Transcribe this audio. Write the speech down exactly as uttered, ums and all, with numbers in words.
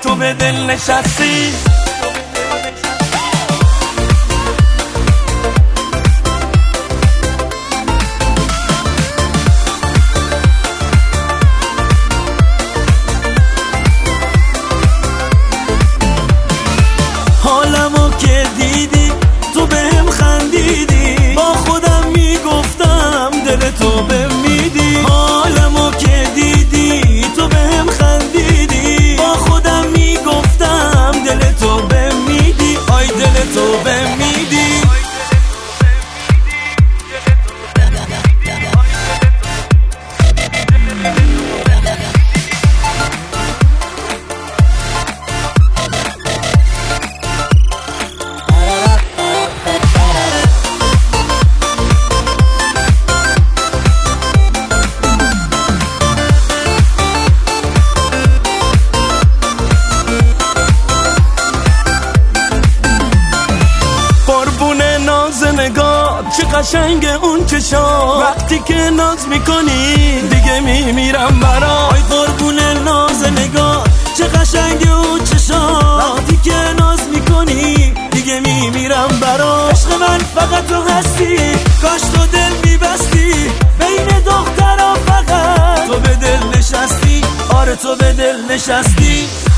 تو به دل نشستی. حالمو که دیدی تو بهم خندیدی، با خودم میگفتم دل تو بهم میدی. حالمو که دیدی تو بهم خندیدی، با خودم میگفتم دل تو بهم میدی. آی دل تو بهم میدی. نگاه چه قشنگ اون چشام، وقتی که ناز میکنی دیگه میمیرم برات. قربون ناز نگاه چه قشنگ اون چشام، وقتی که ناز میکنی دیگه میمیرم برات. عشق من فقط تو هستی، کاش تو دل میبستی بین دخترها، فقط تو به دل نشستی. آره تو به دل نشستی.